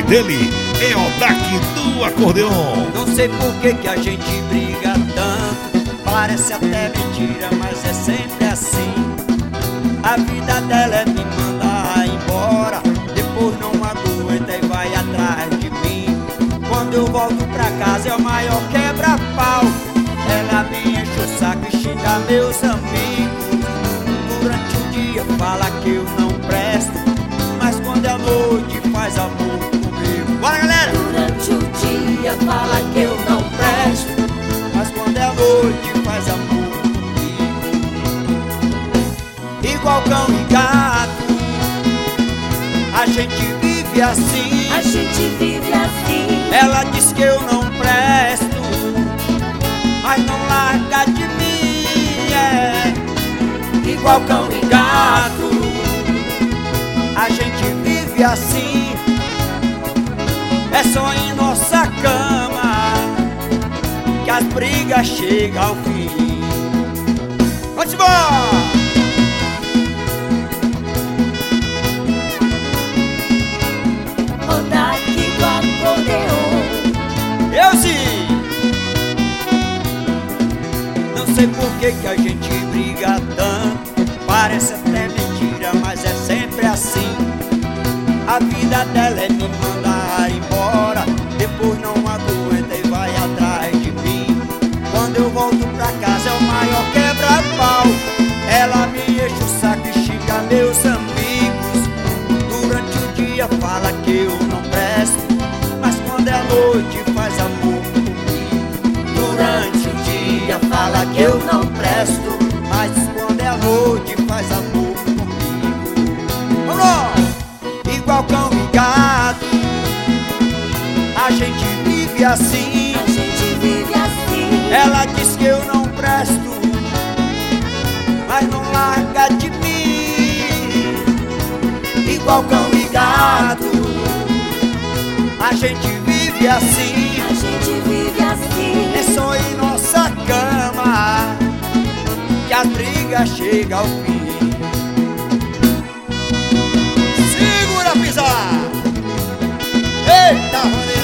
dele é Odaque do acordeon. Não sei por que a gente briga tanto, parece até mentira, mas é sempre assim. A vida dela é me mandar embora, depois não aguenta e vai atrás de mim. Quando eu volto pra casa é o maior quebra-pau. Ela me enche o saco e xinga meus amigos. Durante o dia fala que eu não presto, mas quando é noite faz amor comigo. Bora, galera! Durante o dia fala que eu não presto, mas quando é noite faz amor comigo. Igual cão e gato, a gente vive assim. a gente vive assim. Ela diz que eu não presto, mas não larga de mim, é. Igual cão e gato, a gente vive assim. É só em nossa cama que as brigas chegam ao fim. Vamos embora! Odaque do acordeon. Eu sim! Não sei por que a gente briga tanto, parece até mentira, mas é sempre assim. A vida dela é me mandar embora, depois não aguenta e vai atrás de mim. Quando eu volto pra casa é o maior quebra-pau. Ela me enche o saco e xinga meus amigos. Durante o dia fala que eu não presto, mas quando é noite faz amor comigo. Durante o dia fala que eu não presto, mas quando é noite faz amor comigo. Vamos lá! Igual cão e gato, a gente vive assim. A gente vive assim. Ela diz que eu não presto, mas não larga de mim. Igual cão e gato, a gente vive assim. A gente vive assim. É só em nossa cama que a briga chega ao fim. Segura a pisar! Eita,